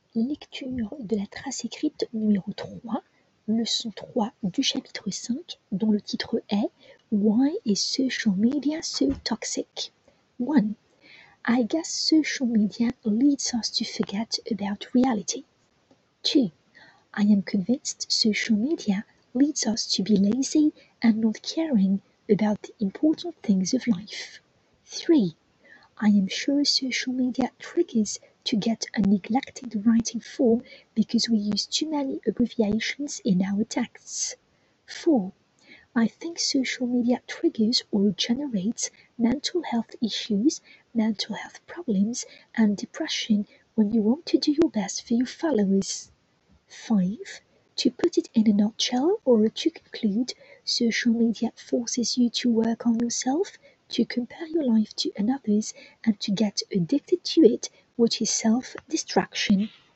Lecture de la trace écrite numéro 3, leçon 3 du chapitre 5, dont le titre est Why is social media so toxic? 1. I guess social media leads us to forget about reality. 2. I am convinced social media leads us to be lazy and not caring about the important things of life. 3. I am sure social media triggers to get a neglected writing form because we use too many abbreviations in our texts. 4. I think social media triggers or generates mental health issues, mental health problems, and depression when you want to do your best for your followers. 5. To put it in a nutshell or to conclude, social media forces you to work on yourself, to compare your life to another's, and to get addicted to it, which is self-destruction.